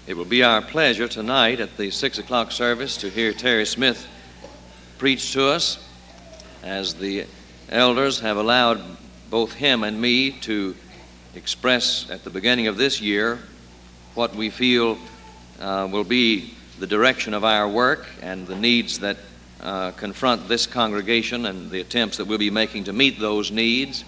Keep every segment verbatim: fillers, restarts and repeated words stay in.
It will be our pleasure tonight at the six o'clock service to hear Terry Smith preach to us, as the elders have allowed both him and me to express at the beginning of this year what we feel uh, will be the direction of our work and the needs that uh, confront this congregation and the attempts that we'll be making to meet those needs.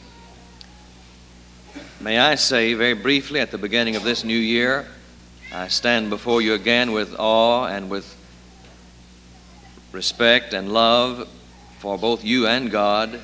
May I say very briefly at the beginning of this new year, I stand before you again with awe and with respect and love for both you and God.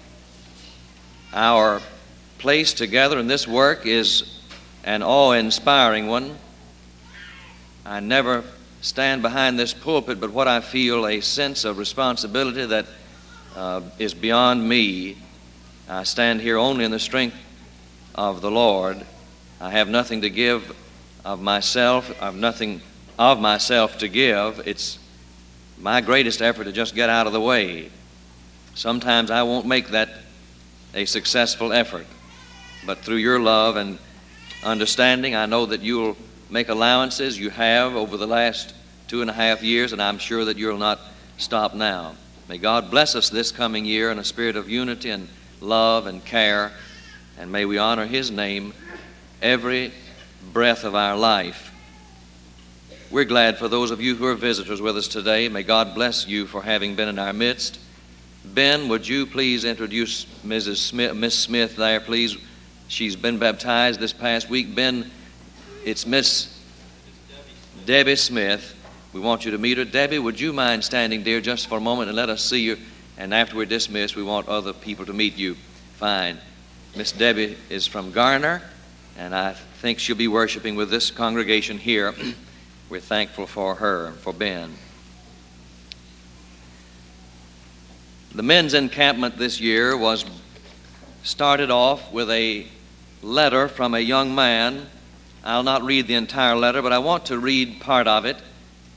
Our place together in this work is an awe-inspiring one. I never stand behind this pulpit but what I feel a sense of responsibility that uh, is beyond me. I stand here only in the strength of the Lord. I have nothing to give of myself. I have nothing of myself to give. It's my greatest effort to just get out of the way. Sometimes I won't make that a successful effort, but through your love and understanding, I know that you'll make allowances. You have over the last two and a half years, and I'm sure that you'll not stop now. May God bless us this coming year in a spirit of unity and love and care, and may we honor His name every breath of our life. We're glad for those of you who are visitors with us today. May God bless you for having been in our midst. Ben, would you please introduce Missus Smith, Miss Smith there, please? She's been baptized this past week. Ben, it's Miss Debbie Smith. We want you to meet her. Debbie, would you mind standing, dear, just for a moment and let us see you? And after we're dismissed, we want other people to meet you. Fine. Miss Debbie is from Garner, and I think she'll be worshiping with this congregation here. We're thankful for her and for Ben. The men's encampment this year was started off with a letter from a young man. I'll not read the entire letter, but I want to read part of it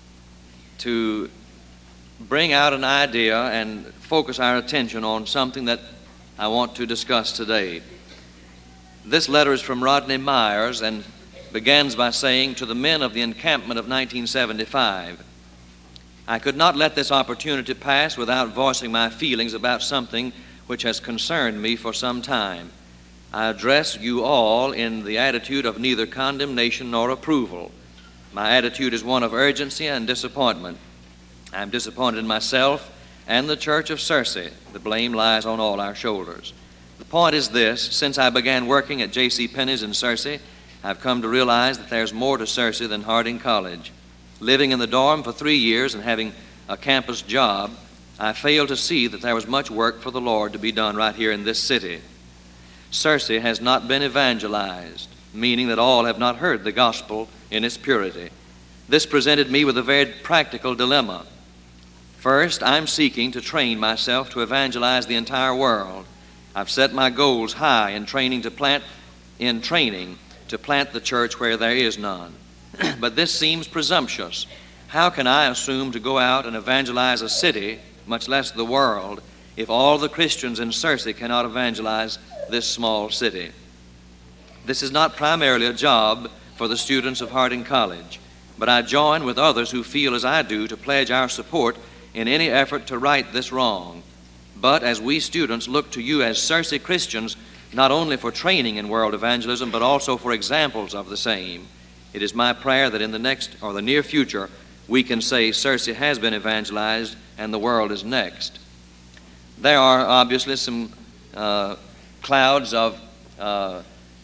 to bring out an idea and focus our attention on something that I want to discuss today. This letter is from Rodney Myers and begins by saying, "To the men of the encampment of nineteen seventy-five, I could not let this opportunity pass without voicing my feelings about something which has concerned me for some time. I address you all in the attitude of neither condemnation nor approval. My attitude is one of urgency and disappointment. I am disappointed in myself and the Church of Searcy. The blame lies on all our shoulders. The point is this: since I began working at J C Penney's in Searcy, I've come to realize that there's more to Searcy than Harding College. Living in the dorm for three years and having a campus job, I failed to see that there was much work for the Lord to be done right here in this city. Searcy has not been evangelized, meaning that all have not heard the gospel in its purity. This presented me with a very practical dilemma. First, I'm seeking to train myself to evangelize the entire world. I've set my goals high in training to plant in training to plant the church where there is none. But this seems presumptuous. How can I assume to go out and evangelize a city, much less the world, if all the Christians in Searcy cannot evangelize this small city? This is not primarily a job for the students of Harding College, but I join with others who feel as I do to pledge our support in any effort to right this wrong. But as we students look to you as Searcy Christians, not only for training in world evangelism, but also for examples of the same, it is my prayer that in the next or the near future we can say Searcy has been evangelized and the world is next. There are obviously some uh, clouds of uh,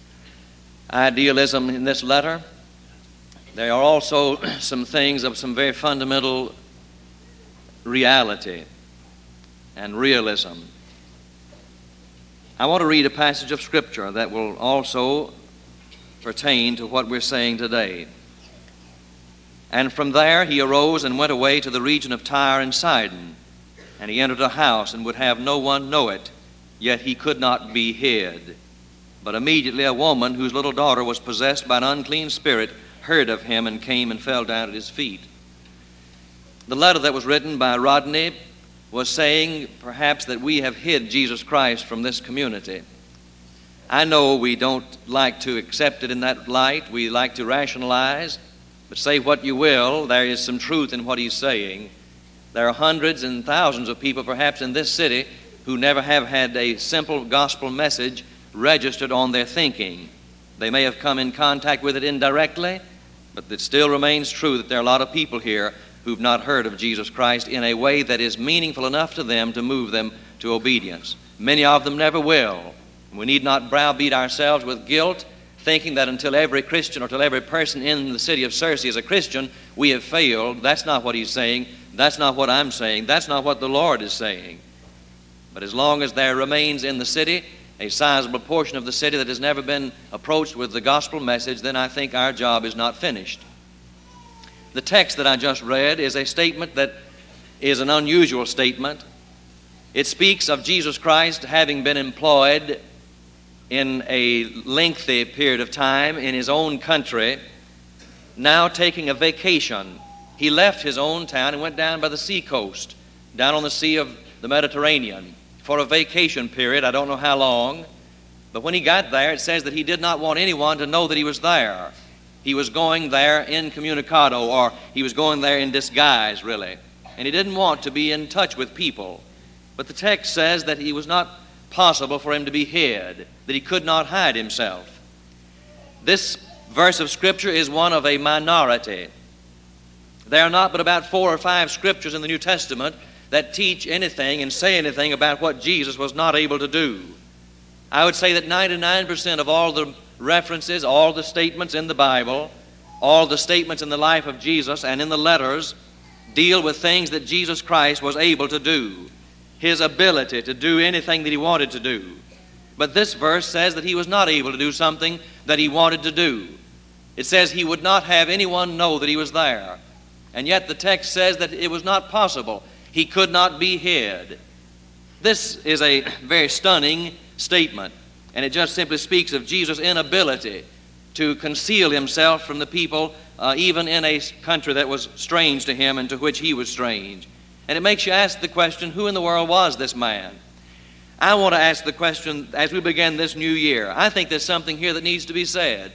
idealism in this letter. There are also some things of some very fundamental reality and realism. I want to read a passage of Scripture that will also pertain to what we're saying today. "And from there he arose and went away to the region of Tyre and Sidon. And he entered a house and would have no one know it, yet he could not be hid. But immediately a woman whose little daughter was possessed by an unclean spirit heard of him and came and fell down at his feet." The letter that was written by Rodney was saying perhaps that we have hid Jesus Christ from this community. I know we don't like to accept it in that light. We like to rationalize, But say what you will, there is some truth in what he's saying. There are hundreds and thousands of people perhaps in this city who never have had a simple gospel message registered on their thinking. They may have come in contact with it indirectly, but it still remains true that there are a lot of people here who've not heard of Jesus Christ in a way that is meaningful enough to them to move them to obedience. Many of them never will. We need not browbeat ourselves with guilt, thinking that until every Christian or until every person in the city of Searcy is a Christian, we have failed. That's not what he's saying. That's not what I'm saying. That's not what the Lord is saying. But as long as there remains in the city a sizable portion of the city that has never been approached with the gospel message, then I think our job is not finished. The text that I just read is a statement that is an unusual statement. It speaks of Jesus Christ having been employed in a lengthy period of time in his own country, now taking a vacation. He left his own town and went down by the sea coast, down on the sea of the Mediterranean, for a vacation period. I don't know how long, but when he got there, it says that he did not want anyone to know that he was there. He was going there incommunicado, or he was going there in disguise, really. And he didn't want to be in touch with people. But the text says that it was not possible for him to be hid, that he could not hide himself. This verse of Scripture is one of a minority. There are not but about four or five scriptures in the New Testament that teach anything and say anything about what Jesus was not able to do. I would say that ninety-nine percent of all the references, all the statements in the Bible, all the statements in the life of Jesus and in the letters deal with things that Jesus Christ was able to do, his ability to do anything that he wanted to do. But this verse says that he was not able to do something that he wanted to do. It says he would not have anyone know that he was there. And yet the text says that it was not possible. He could not be hid. This is a very stunning statement, and it just simply speaks of Jesus' inability to conceal himself from the people, uh, even in a country that was strange to him and to which he was strange. And it makes you ask the question, who in the world was this man? I want to ask the question as we begin this new year. I think there's something here that needs to be said.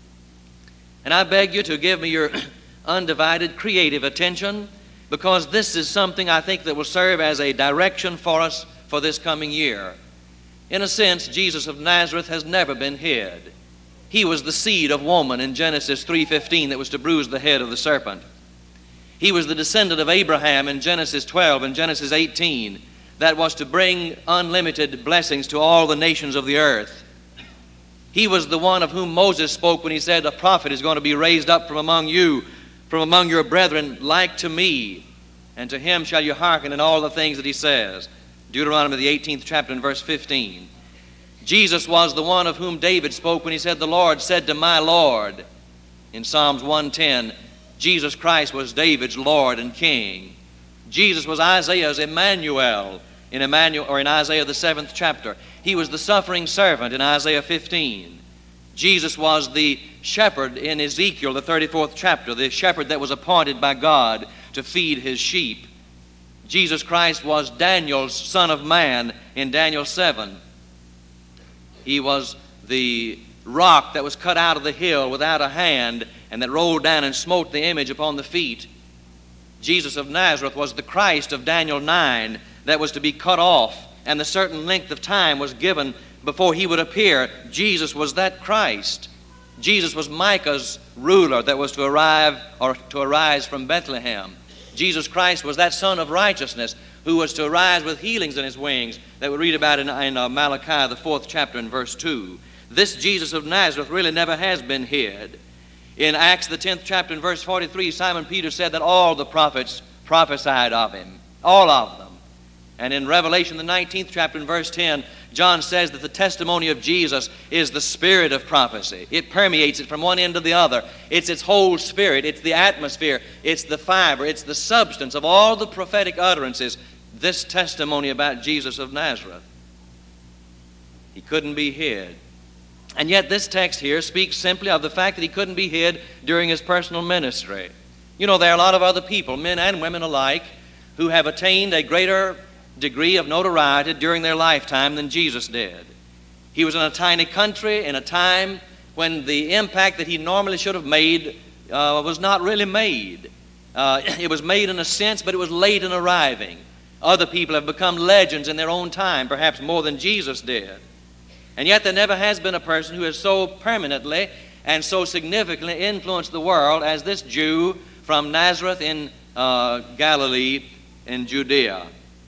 And I beg you to give me your undivided creative attention, because this is something I think that will serve as a direction for us for this coming year. In a sense, Jesus of Nazareth has never been hid. He was the seed of woman in Genesis three fifteen that was to bruise the head of the serpent. He was the descendant of Abraham in Genesis twelve and Genesis eighteen that was to bring unlimited blessings to all the nations of the earth. He was the one of whom Moses spoke when he said, a prophet is going to be raised up from among you, from among your brethren, like to me, and to him shall you hearken in all the things that he says. Deuteronomy, the eighteenth chapter and verse fifteen. Jesus was the one of whom David spoke when he said, the Lord said to my Lord. In Psalms one ten, Jesus Christ was David's Lord and King. Jesus was Isaiah's Emmanuel in Emmanuel, or in Isaiah the seventh chapter. He was the suffering servant in Isaiah fifteen. Jesus was the shepherd in Ezekiel, the thirty-fourth chapter, the shepherd that was appointed by God to feed his sheep. Jesus Christ was Daniel's Son of Man in Daniel seven. He was the rock that was cut out of the hill without a hand and that rolled down and smote the image upon the feet. Jesus of Nazareth was the Christ of Daniel nine that was to be cut off, and the certain length of time was given before he would appear. Jesus was that Christ. Jesus was Micah's ruler that was to arrive or to arise from Bethlehem. Jesus Christ was that Son of Righteousness who was to arise with healings in his wings that we read about in, in uh, Malachi, the fourth chapter and verse two. This Jesus of Nazareth really never has been hid. In Acts, the tenth chapter and verse forty-three, Simon Peter said that all the prophets prophesied of him, all of them. And in Revelation, the nineteenth chapter and verse ten, John says that the testimony of Jesus is the spirit of prophecy. It permeates it from one end to the other. It's its whole spirit. It's the atmosphere. It's the fiber. It's the substance of all the prophetic utterances. This testimony about Jesus of Nazareth. He couldn't be hid. And yet this text here speaks simply of the fact that he couldn't be hid during his personal ministry. You know, there are a lot of other people, men and women alike, who have attained a greater degree of notoriety during their lifetime than Jesus did. He was in a tiny country in a time when the impact that he normally should have made uh, was not really made. Uh, it was made in a sense, but it was late in arriving. Other people have become legends in their own time, perhaps more than Jesus did. And yet there never has been a person who has so permanently and so significantly influenced the world as this Jew from Nazareth in uh, Galilee in Judea.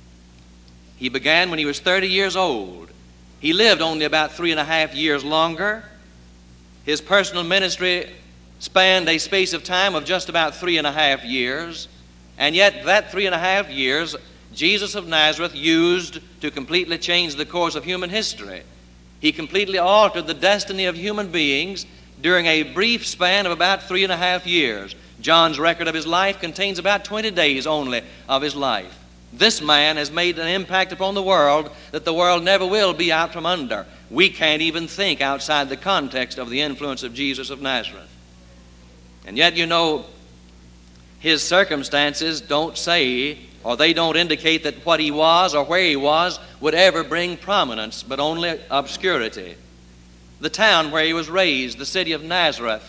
He began when he was thirty years old. He lived only about three and a half years longer. His personal ministry spanned a space of time of just about three and a half years. And yet that three and a half years, Jesus of Nazareth used to completely change the course of human history. He completely altered the destiny of human beings during a brief span of about three and a half years. John's record of his life contains about twenty days only of his life. This man has made an impact upon the world that the world never will be out from under. We can't even think outside the context of the influence of Jesus of Nazareth. And yet, you know, his circumstances don't say, or they don't indicate that what he was or where he was would ever bring prominence, but only obscurity. The town where he was raised, the city of Nazareth,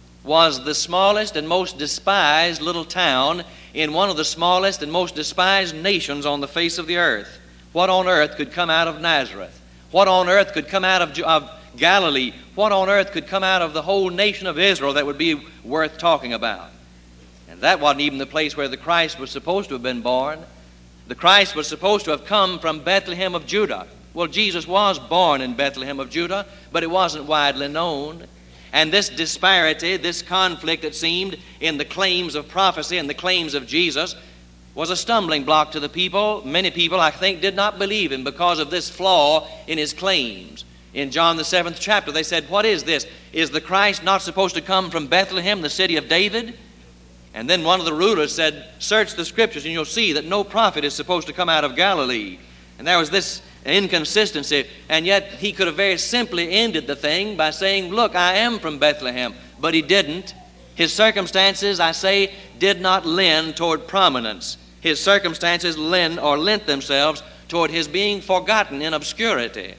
was the smallest and most despised little town in one of the smallest and most despised nations on the face of the earth. What on earth could come out of Nazareth? What on earth could come out of, of Galilee? What on earth could come out of the whole nation of Israel that would be worth talking about? And that wasn't even the place where the Christ was supposed to have been born. The Christ was supposed to have come from Bethlehem of Judah. Well, Jesus was born in Bethlehem of Judah, but it wasn't widely known. And this disparity, this conflict, it seemed, in the claims of prophecy and the claims of Jesus was a stumbling block to the people. Many people, I think, did not believe him because of this flaw in his claims. In John the seventh chapter, they said, "What is this? Is the Christ not supposed to come from Bethlehem, the city of David?" And then one of the rulers said, "Search the Scriptures and you'll see that no prophet is supposed to come out of Galilee." And there was this inconsistency, and yet he could have very simply ended the thing by saying, "Look, I am from Bethlehem," but he didn't. His circumstances, I say, did not lend toward prominence. His circumstances lend or lent themselves toward his being forgotten in obscurity.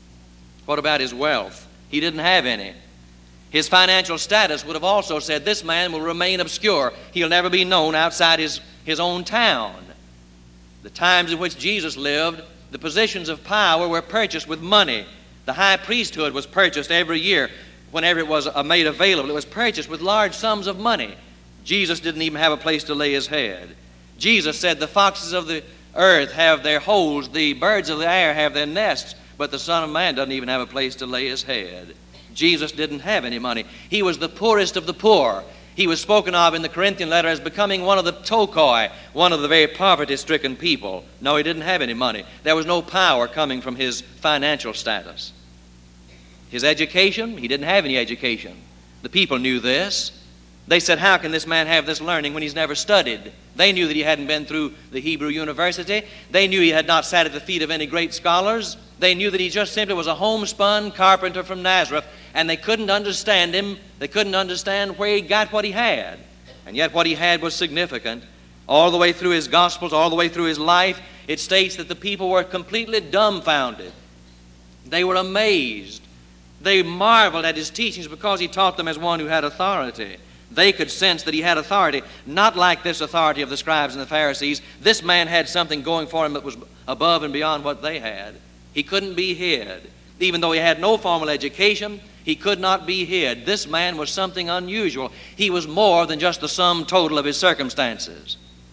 What about his wealth? He didn't have any. His financial status would have also said, this man will remain obscure. He'll never be known outside his, his own town. The times in which Jesus lived, the positions of power were purchased with money. The high priesthood was purchased every year. Whenever it was made available, it was purchased with large sums of money. Jesus didn't even have a place to lay his head. Jesus said, "The foxes of the earth have their holes, the birds of the air have their nests, but the Son of Man doesn't even have a place to lay his head." Jesus didn't have any money. He was the poorest of the poor. He was spoken of in the Corinthian letter as becoming one of the tokoi, one of the very poverty-stricken people. No, he didn't have any money. There was no power coming from his financial status. His education, he didn't have any education. The people knew this. They said, "How can this man have this learning when he's never studied?" They knew that he hadn't been through the Hebrew University. They knew he had not sat at the feet of any great scholars. They knew that he just simply was a homespun carpenter from Nazareth, and they couldn't understand him. They couldn't understand where he got what he had. And yet what he had was significant. All the way through his Gospels, all the way through his life, it states that the people were completely dumbfounded. They were amazed. They marveled at his teachings because he taught them as one who had authority. They could sense that he had authority, not like this authority of the scribes and the Pharisees. This man had something going for him that was above and beyond what they had. He couldn't be hid. Even though he had no formal education, he could not be hid. This man was something unusual. He was more than just the sum total of his circumstances.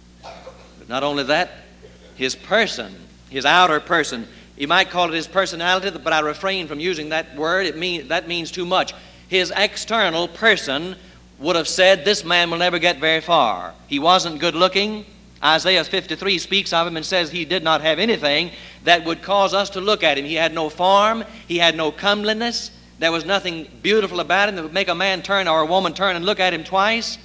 But not only that, his person, his outer person, you might call it his personality, but I refrain from using that word. It mean, that means too much. His external person would have said, this man will never get very far. He wasn't good looking. Isaiah fifty-three speaks of him and says he did not have anything that would cause us to look at him. He had no form. He had no comeliness. There was nothing beautiful about him that would make a man turn or a woman turn and look at him twice.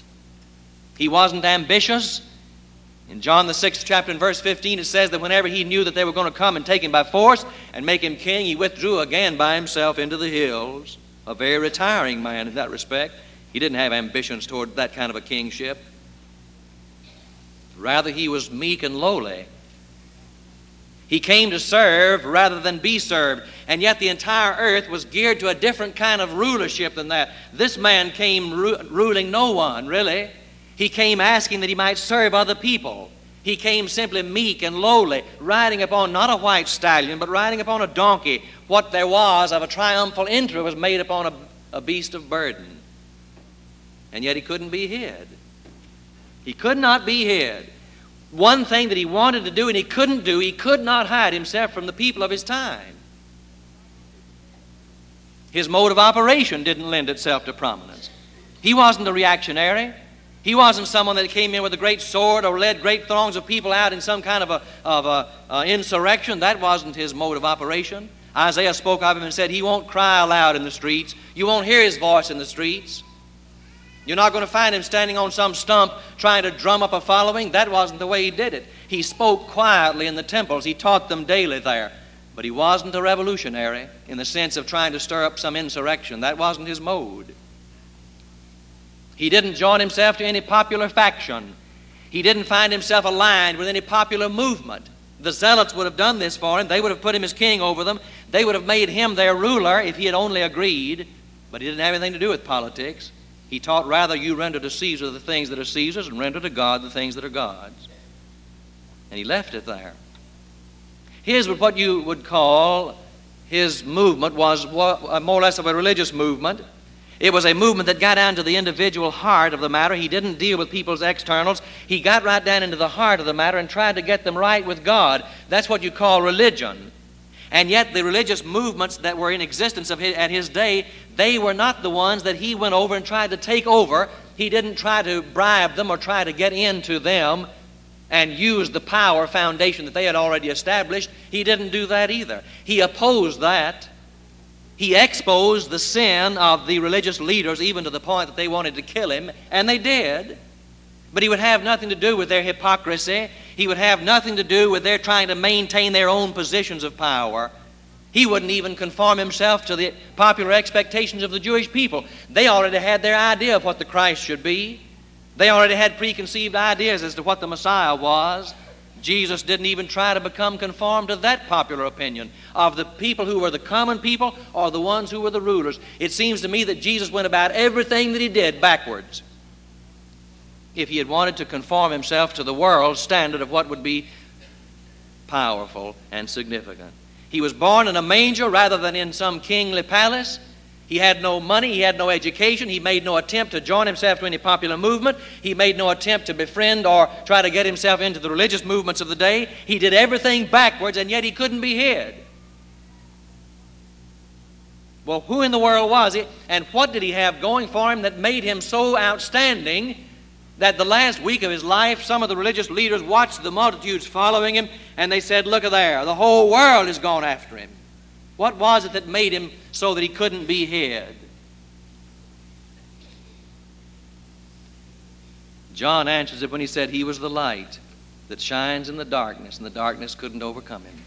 He wasn't ambitious. In John the sixth chapter and verse fifteen, it says that whenever he knew that they were going to come and take him by force and make him king, he withdrew again by himself into the hills. A very retiring man in that respect. He didn't have ambitions toward that kind of a kingship. Rather, he was meek and lowly. He came to serve rather than be served. And yet the entire earth was geared to a different kind of rulership than that. This man came ru- ruling no one, really. He came asking that he might serve other people. He came simply meek and lowly, riding upon not a white stallion, but riding upon a donkey. What there was of a triumphal entry was made upon a, a beast of burden. And yet he couldn't be hid. He could not be hid. One thing that he wanted to do and he couldn't do, he could not hide himself from the people of his time. His mode of operation didn't lend itself to prominence. He wasn't a reactionary. He wasn't someone that came in with a great sword or led great throngs of people out in some kind of a, of a uh, insurrection. That wasn't his mode of operation. Isaiah spoke of him and said, he won't cry aloud in the streets. You won't hear his voice in the streets. You're not going to find him standing on some stump trying to drum up a following. That wasn't the way he did it. He spoke quietly in the temples. He taught them daily there. But he wasn't a revolutionary in the sense of trying to stir up some insurrection. That wasn't his mode. He didn't join himself to any popular faction. He didn't find himself aligned with any popular movement. The zealots would have done this for him. They would have put him as king over them. They would have made him their ruler if he had only agreed. But he didn't have anything to do with politics. He taught, rather, you render to Caesar the things that are Caesar's and render to God the things that are God's. And he left it there. His, what you would call, his movement was more or less of a religious movement. It was a movement that got down to the individual heart of the matter. He didn't deal with people's externals. He got right down into the heart of the matter and tried to get them right with God. That's what you call religion. And yet the religious movements that were in existence of his, at his day, they were not the ones that he went over and tried to take over. He didn't try to bribe them or try to get into them and use the power foundation that they had already established. He didn't do that either. He opposed that. He exposed the sin of the religious leaders even to the point that they wanted to kill him, and they did. But he would have nothing to do with their hypocrisy. He would have nothing to do with their trying to maintain their own positions of power. He wouldn't even conform himself to the popular expectations of the Jewish people. They already had their idea of what the Christ should be. They already had preconceived ideas as to what the Messiah was. Jesus didn't even try to become conformed to that popular opinion of the people who were the common people or the ones who were the rulers. It seems to me that Jesus went about everything that he did backwards if he had wanted to conform himself to the world's standard of what would be powerful and significant. He was born in a manger rather than in some kingly palace. He had no money. He had no education. He made no attempt to join himself to any popular movement. He made no attempt to befriend or try to get himself into the religious movements of the day. He did everything backwards, and yet he couldn't be hid. Well, who in the world was he, and what did he have going for him that made him so outstanding that the last week of his life, some of the religious leaders watched the multitudes following him, and they said, look at there, the whole world has gone after him. What was it that made him so that he couldn't be hid? John answers it when he said he was the light that shines in the darkness, and the darkness couldn't overcome him.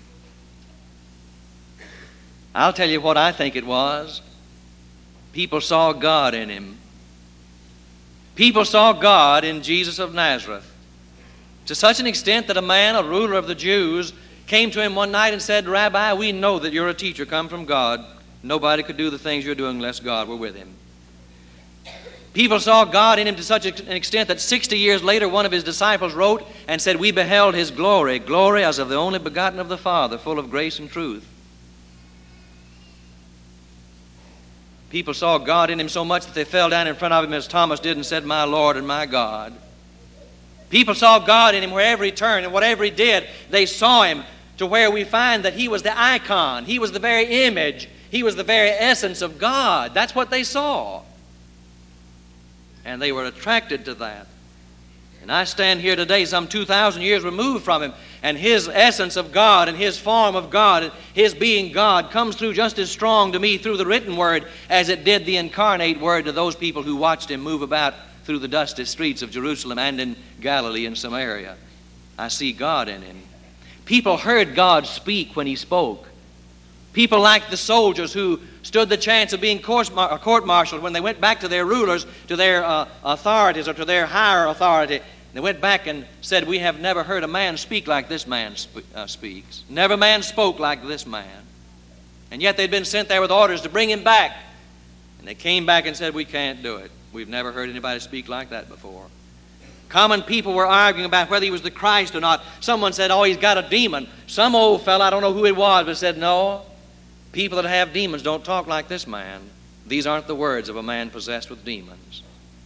I'll tell you what I think it was. People saw God in him. People saw God in Jesus of Nazareth to such an extent that a man, a ruler of the Jews, came to him one night and said, Rabbi, we know that you're a teacher come from God. Nobody could do the things you're doing unless God were with him. People saw God in him to such an extent that sixty years later one of his disciples wrote and said, we beheld his glory, glory as of the only begotten of the Father, full of grace and truth. People saw God in him so much that they fell down in front of him as Thomas did and said, my Lord and my God. People saw God in him wherever he turned and whatever he did, they saw him to where we find that he was the icon. He was the very image. He was the very essence of God. That's what they saw. And they were attracted to that. And I stand here today some two thousand years removed from him, and his essence of God and his form of God and his being God comes through just as strong to me through the written word as it did the incarnate word to those people who watched him move about through the dusty streets of Jerusalem and in Galilee and Samaria. I see God in him. People heard God speak when he spoke. People like the soldiers who stood the chance of being court-martialed when they went back to their rulers, to their uh, authorities or to their higher authority. They went back and said, we have never heard a man speak like this man sp- uh, speaks. Never man spoke like this man. And yet they'd been sent there with orders to bring him back. And they came back and said, we can't do it. We've never heard anybody speak like that before. Common people were arguing about whether he was the Christ or not. Someone said, oh, he's got a demon. Some old fellow, I don't know who it was, but said, no, people that have demons don't talk like this man. These aren't the words of a man possessed with demons.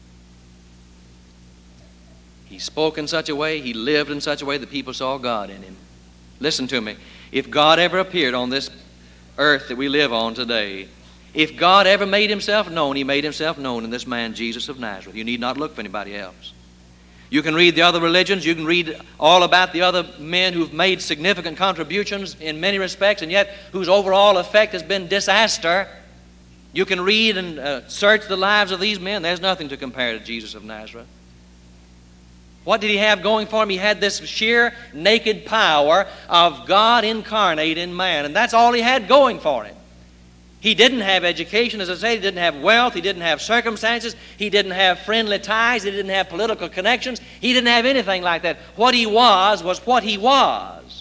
He spoke in such a way, he lived in such a way that people saw God in him. Listen to me. If God ever appeared on this earth that we live on today, if God ever made himself known, he made himself known in this man, Jesus of Nazareth. You need not look for anybody else. You can read the other religions, you can read all about the other men who've made significant contributions in many respects, and yet whose overall effect has been disaster. You can read and uh, search the lives of these men. There's nothing to compare to Jesus of Nazareth. What did he have going for him? He had this sheer naked power of God incarnate in man, and that's all he had going for him. He didn't have education, as I say. He didn't have wealth. He didn't have circumstances. He didn't have friendly ties. He didn't have political connections. He didn't have anything like that. What he was was what he was.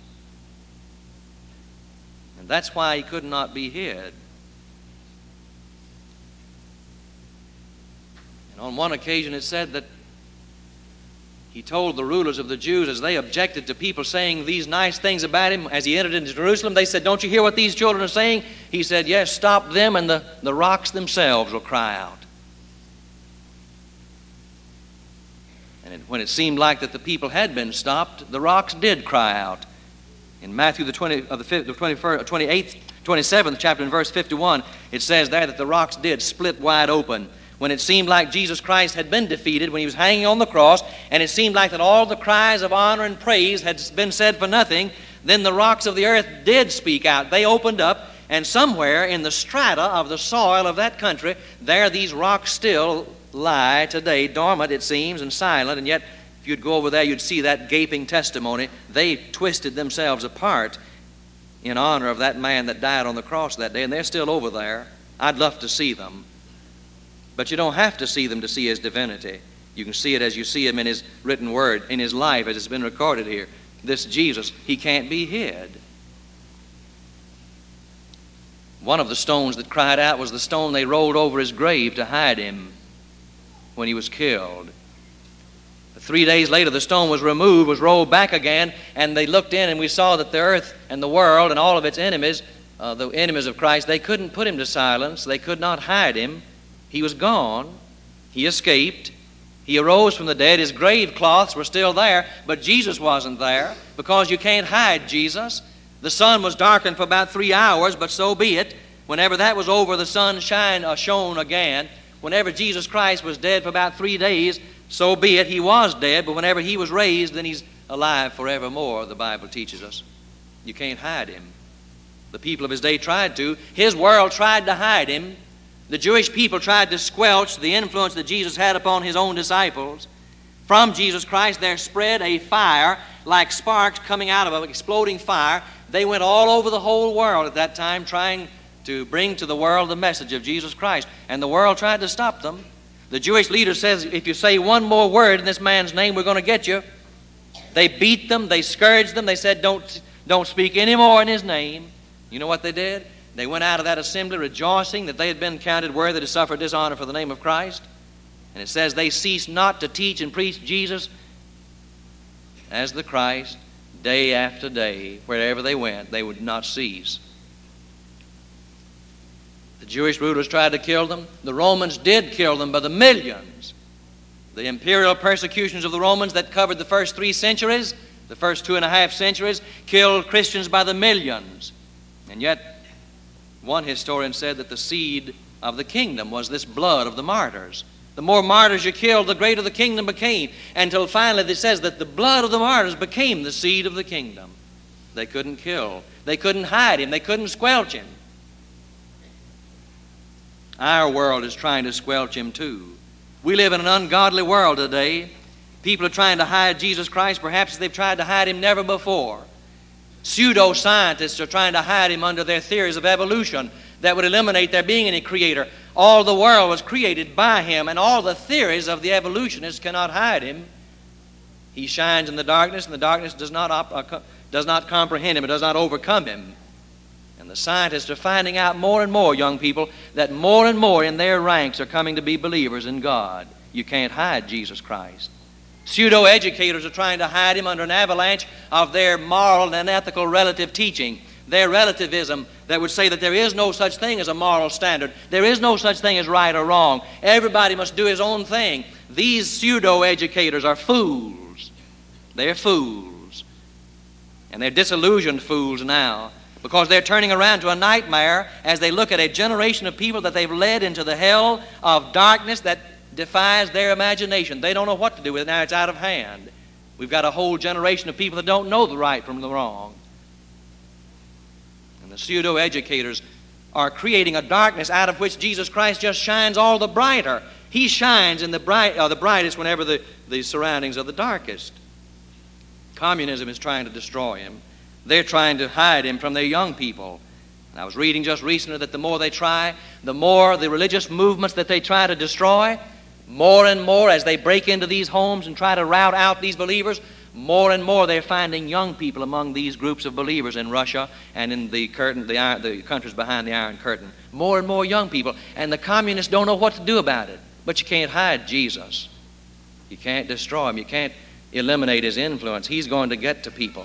And that's why he could not be hid. And on one occasion it said that he told the rulers of the Jews, as they objected to people saying these nice things about him as he entered into Jerusalem, they said, don't you hear what these children are saying? He said, yes, stop them and the, the rocks themselves will cry out. And it, when it seemed like that the people had been stopped, the rocks did cry out. In Matthew the, twenty, uh, the, the twenty-first, twenty-eighth, twenty-seventh chapter in verse fifty-one, it says there that the rocks did split wide open. When it seemed like Jesus Christ had been defeated, when he was hanging on the cross, and it seemed like that all the cries of honor and praise had been said for nothing, then the rocks of the earth did speak out. They opened up, and somewhere in the strata of the soil of that country, there these rocks still lie today, dormant it seems, and silent, and yet if you'd go over there, you'd see that gaping testimony. They twisted themselves apart in honor of that man that died on the cross that day, and they're still over there. I'd love to see them. But you don't have to see them to see his divinity. You can see it as you see him in his written word, in his life as it's been recorded here. This Jesus, he can't be hid. One of the stones that cried out was the stone they rolled over his grave to hide him when he was killed. Three days later, the stone was removed, was rolled back again, and they looked in and we saw that the earth and the world and all of its enemies, uh, the enemies of Christ, they couldn't put him to silence. They could not hide him. He was gone. He escaped. He arose from the dead. His grave cloths were still there, but Jesus wasn't there, because you can't hide Jesus. The sun was darkened for about three hours, but so be it. Whenever that was over, the sun shine, uh, shone again. Whenever Jesus Christ was dead for about three days, so be it. He was dead, but whenever he was raised, then he's alive forevermore, the Bible teaches us. You can't hide him. The people of his day tried to. His world tried to hide him. The Jewish people tried to squelch the influence that Jesus had upon his own disciples. From Jesus Christ there spread a fire like sparks coming out of an exploding fire. They went all over the whole world at that time trying to bring to the world the message of Jesus Christ. And the world tried to stop them. The Jewish leader says, if you say one more word in this man's name, we're going to get you. They beat them. They scourged them. They said, don't, don't speak any more in his name. You know what they did? They went out of that assembly rejoicing that they had been counted worthy to suffer dishonor for the name of Christ. And it says they ceased not to teach and preach Jesus as the Christ day after day. Wherever they went, they would not cease. The Jewish rulers tried to kill them. The Romans did kill them by the millions. The imperial persecutions of the Romans that covered the first three centuries, the first two and a half centuries, killed Christians by the millions. And yet, one historian said that the seed of the kingdom was this blood of the martyrs. The more martyrs you killed, the greater the kingdom became. Until finally it says that the blood of the martyrs became the seed of the kingdom. They couldn't kill. They couldn't hide him. They couldn't squelch him. Our world is trying to squelch him too. We live in an ungodly world today. People are trying to hide Jesus Christ perhaps as they've tried to hide him never before. Pseudo-scientists are trying to hide him under their theories of evolution that would eliminate there being any creator. All the world was created by him, and all the theories of the evolutionists cannot hide him. He shines in the darkness, and the darkness does not, op- uh, does not comprehend him. It does not overcome him. And the scientists are finding out more and more, young people, that more and more in their ranks are coming to be believers in God. You can't hide Jesus Christ. Pseudo-educators are trying to hide him under an avalanche of their moral and ethical relative teaching, their relativism that would say that there is no such thing as a moral standard. There is no such thing as right or wrong. Everybody must do his own thing. These pseudo-educators are fools. They're fools. And they're disillusioned fools now, because they're turning around to a nightmare as they look at a generation of people that they've led into the hell of darkness that defies their imagination. They don't know what to do with it now. It's out of hand. We've got a whole generation of people that don't know the right from the wrong. And the pseudo-educators are creating a darkness out of which Jesus Christ just shines all the brighter. He shines in the bright, uh, the brightest whenever the, the surroundings are the darkest. Communism is trying to destroy him. They're trying to hide him from their young people. And I was reading just recently that the more they try, the more the religious movements that they try to destroy, more and more as they break into these homes and try to rout out these believers, more and more they're finding young people among these groups of believers in Russia and in the curtain, the, iron, the countries behind the Iron Curtain. More and more young people. And the communists don't know what to do about it. But you can't hide Jesus. You can't destroy him. You can't eliminate his influence. He's going to get to people.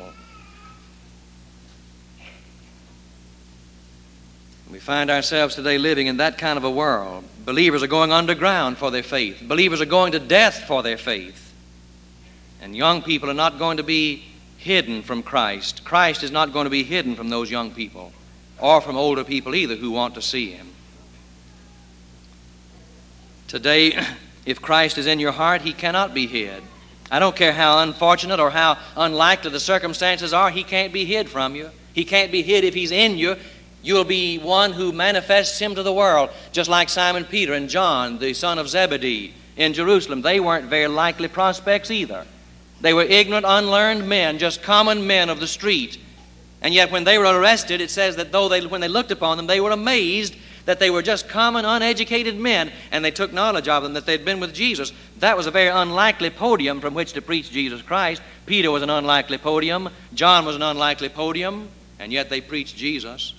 We find ourselves today living in that kind of a world. Believers are going underground for their faith. Believers are going to death for their faith. And young people are not going to be hidden from Christ. Christ is not going to be hidden from those young people, or from older people either who want to see him. Today, if Christ is in your heart, he cannot be hid. I don't care how unfortunate or how unlikely the circumstances are, he can't be hid from you. He can't be hid if he's in you. You'll be one who manifests him to the world, just like Simon Peter and John, the son of Zebedee, in Jerusalem. They weren't very likely prospects either. They were ignorant, unlearned men, just common men of the street. And yet when they were arrested, it says that though they, when they looked upon them, they were amazed that they were just common, uneducated men, and they took knowledge of them, that they'd been with Jesus. That was a very unlikely podium from which to preach Jesus Christ. Peter was an unlikely podium. John was an unlikely podium, and yet they preached Jesus.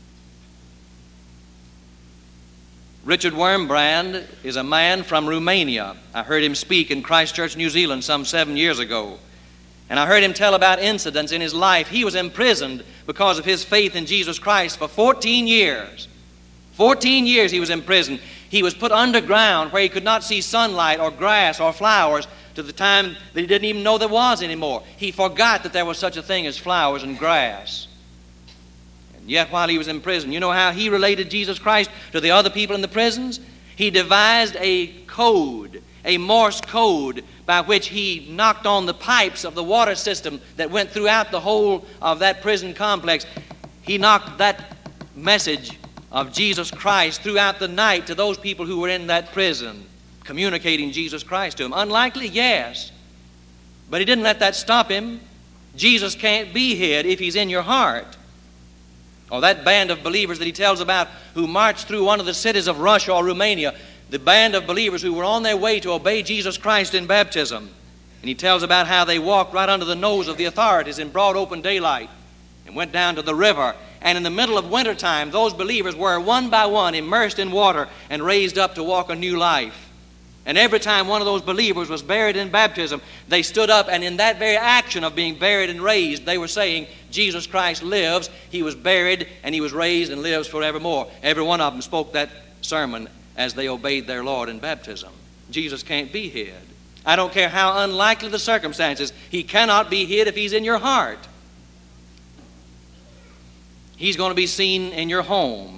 Richard Wurmbrand is a man from Romania. I heard him speak in Christchurch, New Zealand some seven years ago. And I heard him tell about incidents in his life. He was imprisoned because of his faith in Jesus Christ for fourteen years. fourteen years he was in prison. He was put underground where he could not see sunlight or grass or flowers to the time that he didn't even know there was anymore. He forgot that there was such a thing as flowers and grass. And yet while he was in prison, you know how he related Jesus Christ to the other people in the prisons? He devised a code, a Morse code, by which he knocked on the pipes of the water system that went throughout the whole of that prison complex. He knocked that message of Jesus Christ throughout the night to those people who were in that prison, communicating Jesus Christ to them. Unlikely? Yes. But he didn't let that stop him. Jesus can't be hid if he's in your heart. Or that band of believers that he tells about who marched through one of the cities of Russia or Romania, the band of believers who were on their way to obey Jesus Christ in baptism. And he tells about how they walked right under the nose of the authorities in broad open daylight and went down to the river. And in the middle of wintertime, those believers were one by one immersed in water and raised up to walk a new life. And every time one of those believers was buried in baptism, they stood up, and in that very action of being buried and raised, they were saying, Jesus Christ lives, he was buried, and he was raised and lives forevermore. Every one of them spoke that sermon as they obeyed their Lord in baptism. Jesus can't be hid. I don't care how unlikely the circumstances, he cannot be hid if he's in your heart. He's going to be seen in your home.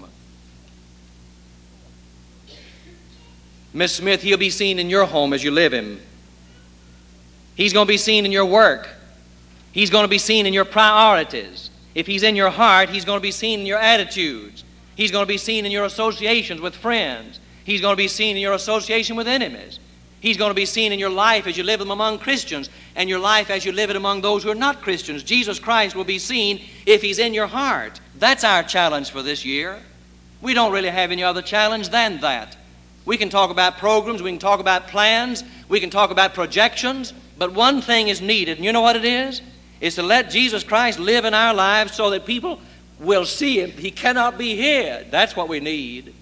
Miss Smith, he'll be seen in your home as you live him. He's going to be seen in your work. He's going to be seen in your priorities. If he's in your heart, he's going to be seen in your attitudes. He's going to be seen in your associations with friends. He's going to be seen in your association with enemies. He's going to be seen in your life as you live them among Christians, and your life as you live it among those who are not Christians. Jesus Christ will be seen if he's in your heart. That's our challenge for this year. We don't really have any other challenge than that. We can talk about programs, we can talk about plans, we can talk about projections, But one thing is needed, and you know what it is? Is to let Jesus Christ live in our lives so that people will see Him. He cannot be hid. That's what we need.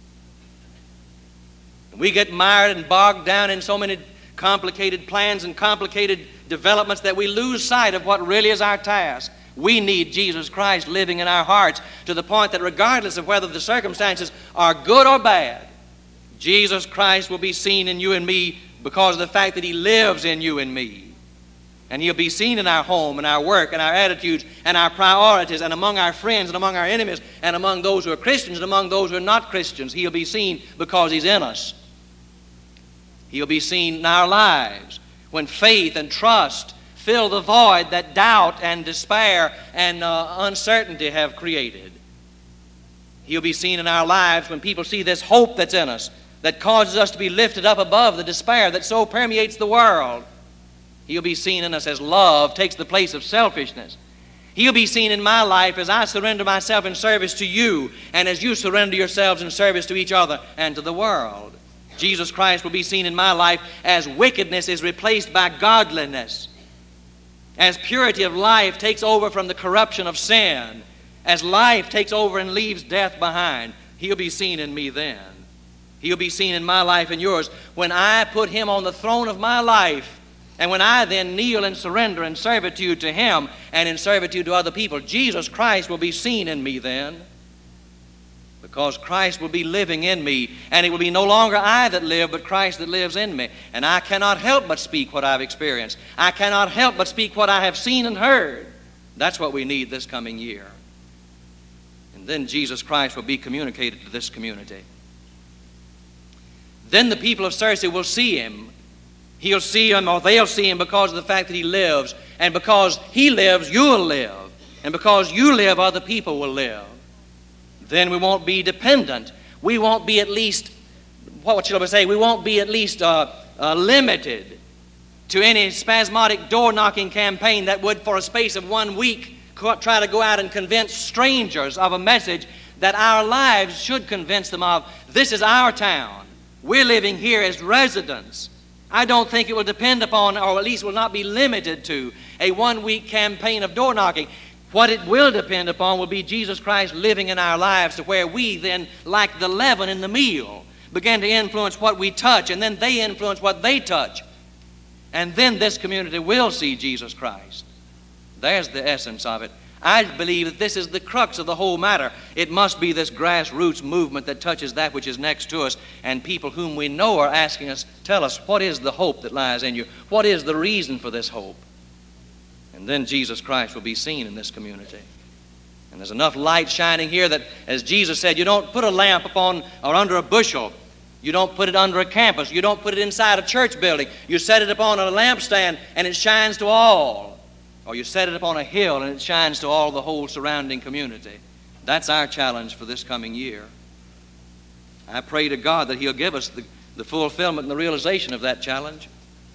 We get mired and bogged down in so many complicated plans and complicated developments that we lose sight of what really is our task. We need Jesus Christ living in our hearts to the point that regardless of whether the circumstances are good or bad, Jesus Christ will be seen in you and me because of the fact that He lives in you and me. And He'll be seen in our home and our work and our attitudes and our priorities and among our friends and among our enemies and among those who are Christians and among those who are not Christians. He'll be seen because He's in us. He'll be seen in our lives when faith and trust fill the void that doubt and despair and uh, uncertainty have created. He'll be seen in our lives when people see this hope that's in us that causes us to be lifted up above the despair that so permeates the world. He'll be seen in us as love takes the place of selfishness. He'll be seen in my life as I surrender myself in service to you and as you surrender yourselves in service to each other and to the world. Jesus Christ will be seen in my life as wickedness is replaced by godliness, as purity of life takes over from the corruption of sin, as life takes over and leaves death behind. He'll be seen in me then. He'll be seen in my life and yours when I put Him on the throne of my life, and when I then kneel and surrender in servitude to Him and in servitude to other people. Jesus Christ will be seen in me then, because Christ will be living in me, and it will be no longer I that live, but Christ that lives in me. And I cannot help but speak what I've experienced. I cannot help but speak what I have seen and heard. That's what we need this coming year. And then Jesus Christ will be communicated to this community. Then the people of Searcy will see Him. He'll see Him, or they'll see Him, because of the fact that He lives. And because He lives, you'll live. And because you live, other people will live. Then we won't be dependent. We won't be at least, what shall I say, we won't be at least uh, uh, limited to any spasmodic door-knocking campaign that would, for a space of one week, try to go out and convince strangers of a message that our lives should convince them of. This is our town. We're living here as residents. I don't think it will depend upon, or at least will not be limited to, a one-week campaign of door-knocking. What it will depend upon will be Jesus Christ living in our lives, to where we then, like the leaven in the meal, begin to influence what we touch, and then they influence what they touch. And then this community will see Jesus Christ. There's the essence of it. I believe that this is the crux of the whole matter. It must be this grassroots movement that touches that which is next to us, and people whom we know are asking us, tell us, what is the hope that lies in you? What is the reason for this hope? And then Jesus Christ will be seen in this community. And there's enough light shining here that, as Jesus said, you don't put a lamp upon or under a bushel. You don't put it under a campus. You don't put it inside a church building. You set it upon a lampstand and it shines to all. Or you set it upon a hill and it shines to all the whole surrounding community. That's our challenge for this coming year. I pray to God that He'll give us the, the fulfillment and the realization of that challenge.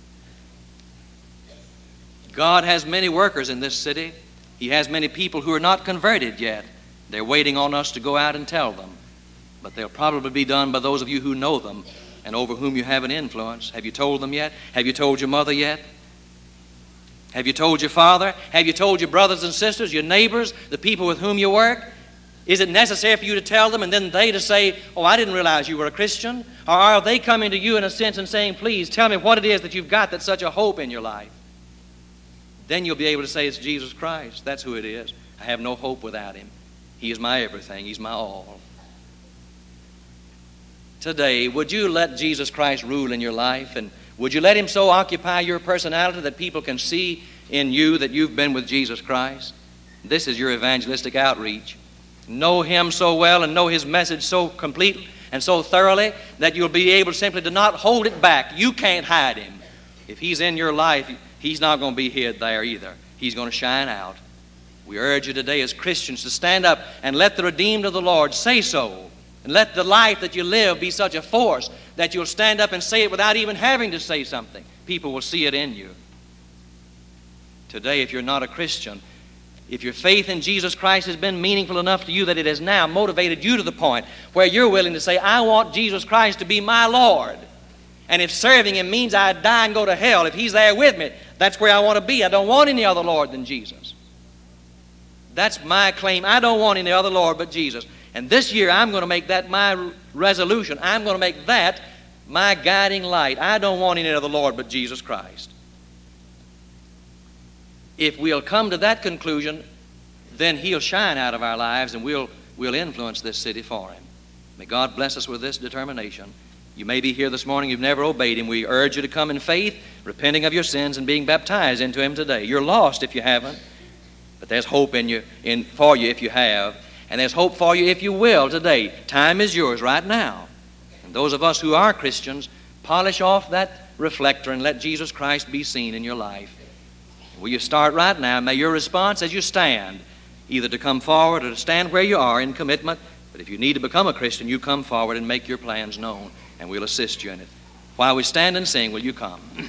God has many workers in this city. He has many people who are not converted yet. They're waiting on us to go out and tell them. But they'll probably be done by those of you who know them and over whom you have an influence. Have you told them yet? Have you told your mother yet? Have you told your father? Have you told your brothers and sisters, your neighbors, the people with whom you work? Is it necessary for you to tell them and then they to say, oh, I didn't realize you were a Christian? Or are they coming to you in a sense and saying, please tell me what it is that you've got that's such a hope in your life? Then you'll be able to say, it's Jesus Christ. That's who it is. I have no hope without Him. He is my everything. He's my all. Today, would you let Jesus Christ rule in your life? And would you let Him so occupy your personality that people can see in you that you've been with Jesus Christ? This is your evangelistic outreach. Know Him so well and know His message so completely and so thoroughly that you'll be able simply to not hold it back. You can't hide Him. If He's in your life, He's not going to be hid there either. He's going to shine out. We urge you today as Christians to stand up and let the redeemed of the Lord say so. And let the life that you live be such a force that you'll stand up and say it without even having to say something. People will see it in you. Today, if you're not a Christian, if your faith in Jesus Christ has been meaningful enough to you that it has now motivated you to the point where you're willing to say, I want Jesus Christ to be my Lord. And if serving Him means I die and go to hell, if He's there with me, that's where I want to be. I don't want any other Lord than Jesus. That's my claim. I don't want any other Lord but Jesus. And this year I'm going to make that my resolution. I'm going to make that my guiding light. I don't want any other Lord but Jesus Christ. If we'll come to that conclusion, then He'll shine out of our lives and we'll, we'll influence this city for Him. May God bless us with this determination. You may be here this morning, you've never obeyed Him. We urge you to come in faith, repenting of your sins and being baptized into Him today. You're lost if you haven't, but there's hope in you, in, for you if you have, and there's hope for you if you will today. Time is yours right now. And those of us who are Christians, polish off that reflector and let Jesus Christ be seen in your life. Will you start right now? May your response as you stand, either to come forward or to stand where you are in commitment, but if you need to become a Christian, you come forward and make your plans known, and we'll assist you in it. While we stand and sing, will you come?